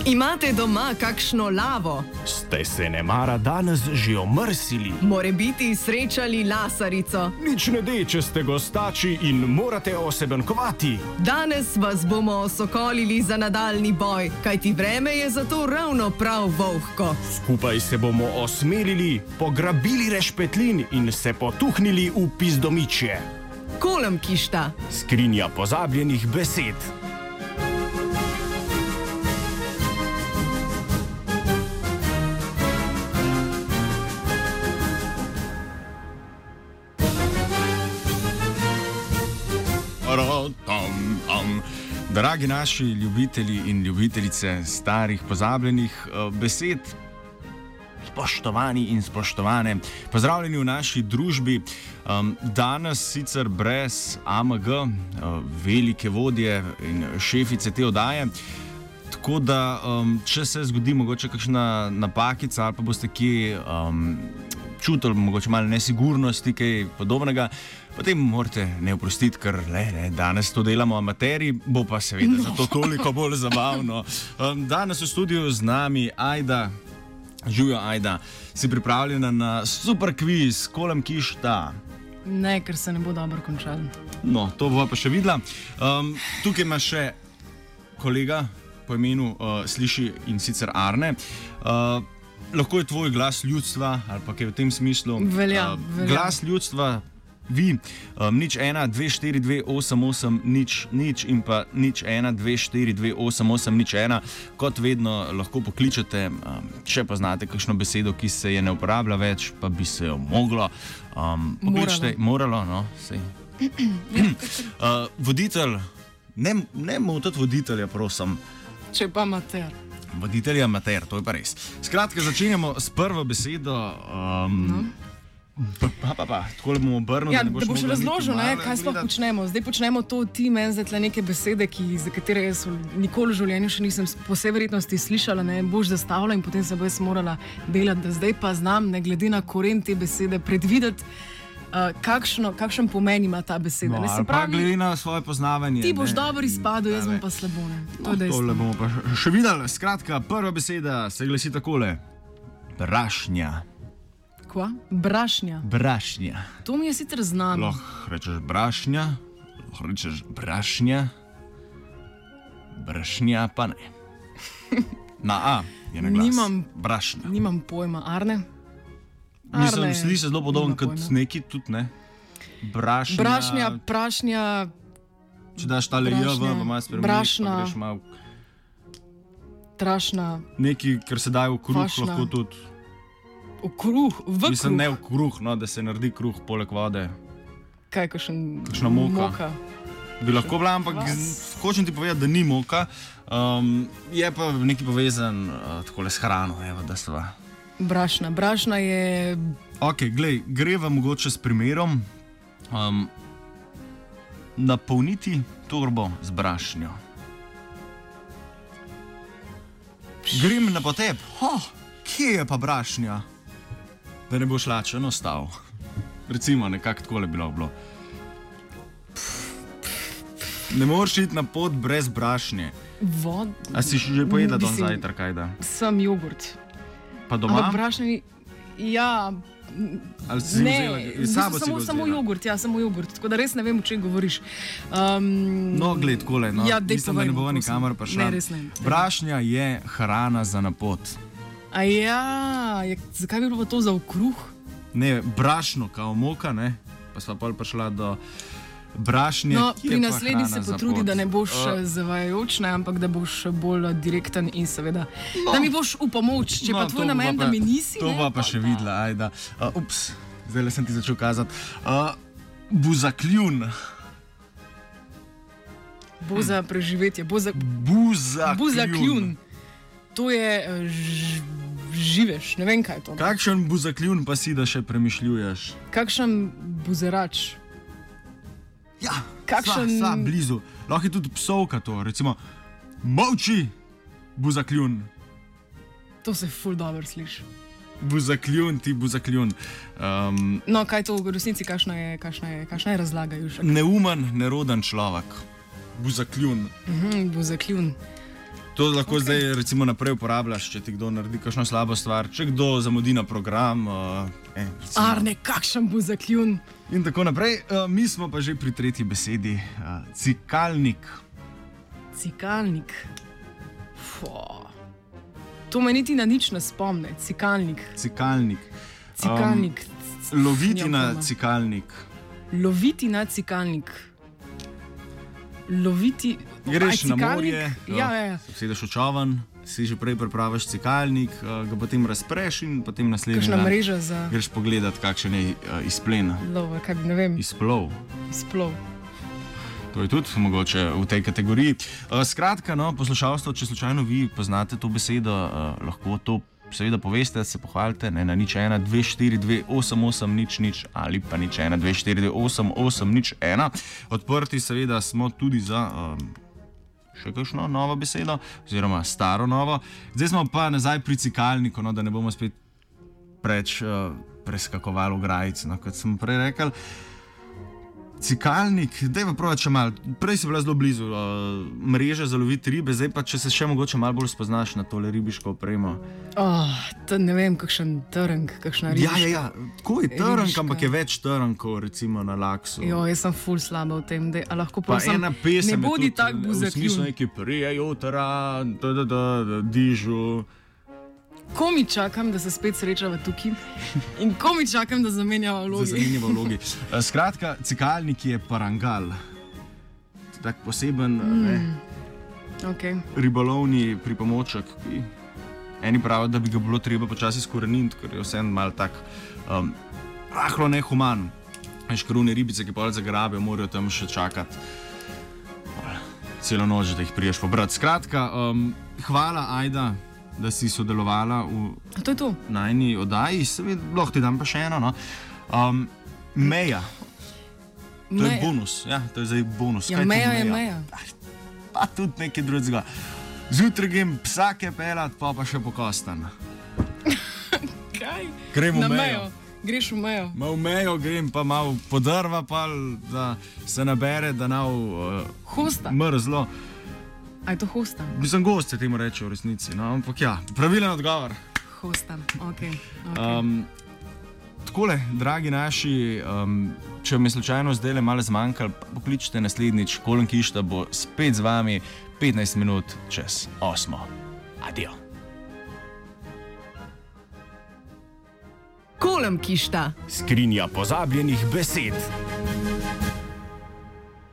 Imate doma kakšno lavo? Ste se nemara danes že omrsili? Morebiti srečali lasarico? Nič ne de, če ste gostači in morate osebenkovati. Danes vas bomo osokolili za nadaljni boj, kajti vreme je zato ravno prav volhko. Skupaj se bomo osmelili, pograbili rešpetlin in se potuhnili v pizdomičje. Kolem kišta. Skrinja pozabljenih besed. Dragi naši ljubitelji in ljubitelice starih pozabljenih besed, spoštovani in spoštovane, pozdravljeni v naši družbi. Danes sicer brez AMG, velike vodje in šefice te oddaje, tako da če se zgodi mogoče kakšna napakica ali pa boste kje čutili mogoče malo nesigurnosti, kaj podobnega, potem morate ne oprostiti, ker danes to delamo amateri, bo pa seveda zato toliko bolj zabavno. Danes v studiu z nami Ajda. Živjo, Ajda, si pripravljena na super kviz Kolem kišta? Ne, ker se ne bo dobro končal. No, to bova pa še videla. Tukaj ima še kolega po imenu Sliši, in sicer Arne. Lahko je tvoj glas ljudstva, ali pa kaj v tem smislu. Velja. Glas ljudstva, vi, 01-242-88-0 in pa 01-242-88-01. Kot vedno lahko pokličete, če pa znate kakšno besedo, ki se je ne uporablja več, pa bi se jo moglo. Pokličite, moralo, no, sej. Voditelj, ne motiti voditelja, prosim. Če pa amater. Voditelj je amater, to je pa res. Skratka, začenjamo s prvo besedo. Tako le bomo obrnili. Ja, da boš razložil, kaj sploh počnemo. Zdaj počnemo to, ti meni zdaj tle neke besede, za katere jaz nikoli v življenju še nisem po vsej verjetnosti slišala, ne boš zastavila in potem se bo jaz morala delati, da zdaj pa znam, ne glede na koren te besede, predvideti, kakšen pomen ima ta beseda. No, pa glede na svoje poznavanje. Ti boš dobro izpadel, jaz bom pa slabo. To je dejstvo. Tole bomo pa še videli. Skratka, prva beseda se glasi takole. Brašnja. Kva? Brašnja. Brašnja. To mi je sicer znano. Lahko rečeš brašnja, lahko rečeš brašnja. Brašnja pa ne. Na A je na glas. Brašnja. Nimam pojma. Arne? Mislim, sliši se zelo podobno kot neki tudi, ne? Brašnja. Brašnja, prašnja. Če daš tale J, pa malo spremeniš, brašna, pa greš malo. Trašna. Neki, ker se daje v kruh, Fašna. lahko tudi. V kruh, Mislim, ne v kruh, no, da se naredi kruh poleg vode. Kaj, kakšna moka. Bi lahko bila, ampak hočem ti povedati, da ni moka. Je pa nekaj povezan takole s hrano, evo, da sva. Brašna. Brašna je... Ok, glej, greva mogoče s primerom. Napolniti torbo z brašnjo. Grem na potep. Kje je pa brašnja? Da ne boš lačen ostal. Recimo, nekako takole bi bilo. Ne moreš iti na pot brez brašnje. A si že pojedla don zajtrk, kaj da? Sem jogurt. Pa doma? Ampak brašnje, ja... Ali si vzela? Sabo si samo jogurt, ja, samo jogurt. Tako da res ne vem, o čem govoriš. No, gled, takole, no. Ja, mislim, da ne bova nikamor prišla. Ne, res ne. Brašnja je hrana za na pot. A ja, zakaj bi bilo pa to za v kruh? Ne, brašno, kao moka, ne? Pa sva pol prišla do brašnje. No, pri naslednji se potrudi, da ne boš zavajajoč, ne, ampak da boš bolj direkten in seveda, da mi boš v pomoč, če pa tvoj namen, da mi nisi. To pa še videla, Ajda. Ups, zdaj sem ti začel kazati. Buzakljun. Bo za preživetje, Buzakljun. To je živež, ne vem kaj je to. Kakšen buzakljun pa si, da še premišljuješ? Kakšen buzerač? Ja, sva blizu. Lahko je tudi psovka to, recimo, molči, buzakljun. To se ful dobro sliši. Buzakljun, ti buzakljun. No, kaj to v resnici, kakšna je razlaga? Neumen, neroden človek. Buzakljun. Buzakljun. To lahko zdaj recimo naprej uporabljaš, če ti kdo naredi kakšno slabo stvar, če kdo zamudi na program. Arne, kakšen bo zakljun. In tako naprej. Mi smo pa že pri tretji besedi. Cikalnik. Cikalnik. To me niti na nič ne spomne. Cikalnik. Cikalnik. Cikalnik. Loviti na cikalnik. Loviti na cikalnik. Loviti. Greš na morje, ja. sedeš v čovan, si že prej pripraviš cikalnik, ga potem razpreš in potem naslednji kakšna dan mreža greš pogledat, kakšen je izplen. Lova, kaj ne vem. Izplov. To je tudi mogoče v tej kategoriji. Skratka, no, poslušalstvo, če slučajno vi poznate to besedo, lahko to seveda poveste, se pohvalite na 01 242 880 ali pa 01 242 880. Odprti seveda smo tudi za še kakšno novo besedo, oziroma staro novo. Zdaj smo pa nazaj pri cikalniku, no, da ne bomo spet preč preskakovali v grajic, no, kot sem prej rekel. Cikalnik, daj pa prav, če malo. Prej si bila zelo blizu mreže za loviti ribe, zdaj pa če se še mogoče malo bolj spoznaš na tole ribiško opremo. Ne vem, kakšen trnk, kakšna ribiška. Ja, tako je trnk, ampak je več trnkov, recimo na laksu. Jaz sem ful slaba v tem, da lahko prosim, ena pesem ne bodi tak buzakljun. V smislu neki prije jutra, dižu. Ko mi čakam, da se spet srečava tukaj in ko mi čakam, da zamenjava vlogi. Skratka, cikalnik je parangal. Tak poseben ribolovni pripomoček, ki eni pravijo, da bi ga bilo treba počasi skoreniti, ker je vseeno malo tak rahlo nehuman. Škrune ribice, ki pol zagrabijo, morajo tam še čakati celo noč, da jih priješ pobrati. Skratka, hvala, Ajda, da si sodelovala v najni oddaji. Seveda, lahko ti dam pa še eno. No. Meja. To je bonus. Ja, to je zdaj bonus. Ja, meja je meja. Pa tudi nekaj drugega. Zjutraj grem psake pelat, pa še po kostan. Kaj? Grem v mejo. Greš v mejo. V mejo grem, pa malo podrva, pa da se nabere, da nav mrzlo. A je to hosta? Mislim, gost se temu reče v resnici, no, ampak ja, pravilen odgovor. Hosta, ok. Takole, dragi naši, če mi slučajno zdaj malo zmanjkalo, pokličite naslednjič, Kolen Kišta bo spet z vami 15 minut čez 8. Adijo. Kolen Kišta. Skrinja pozabljenih besed.